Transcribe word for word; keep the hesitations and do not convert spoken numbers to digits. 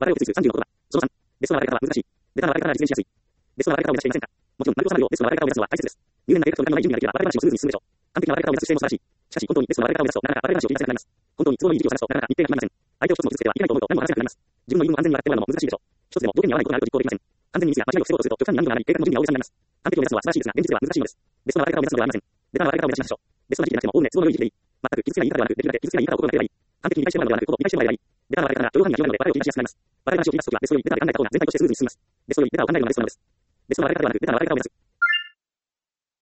話題を移すさんじゅうの言葉。そのさん、ベストな笑い方は難しい。ベタな笑い方が実現しやすい。ベストな笑い方を目指していませんか？もちろん、丸尾さんのようベストな笑い方を目指すのは大切です。入念な計画と時間のない準備ができれば笑い話もスムーズに進むでしょう。完璧な笑い方を目指す姿勢も素晴らしい。しかし、本当にベストな笑い方を目指すと、なかなか笑い話を聞きたくなります。本当に都合のいい時期を探すと、なかなか日程が決まりません。相手を一つも傷つけてはいけないと思うと何も話せなくなります。自分の言い分を安全に笑ってもらうのも難しいでしょう。一つでも条件に合わないことがあると実行できません。完全にミスや間違いを防ごうとすると極端に何度もなり、計画の準備が大げさになります。完璧を目指すのは素晴らしいですが、現実では難しいのです。ベストな笑い方を目指すのではありません。ベタな笑い方を目指しましょう。ベストな時期でなくても、おおむね都合の良い時期でいい。全く傷つけない言い方ではなく、できるだけ傷つけない言い方を心がければいい。完璧に理解してもらうのではなく、ほぼ理解してもらえばいい。ベタな笑い方が許容範囲が広いので、笑いを切り出しやすくなります。笑い話を切り出すときは、ベストよりベタで考えた方が全体としてスムーズに進みます。ベストよりベタを考えるのがベストなのです。ベストな笑い方ではなく、ベタな笑い方を目指す。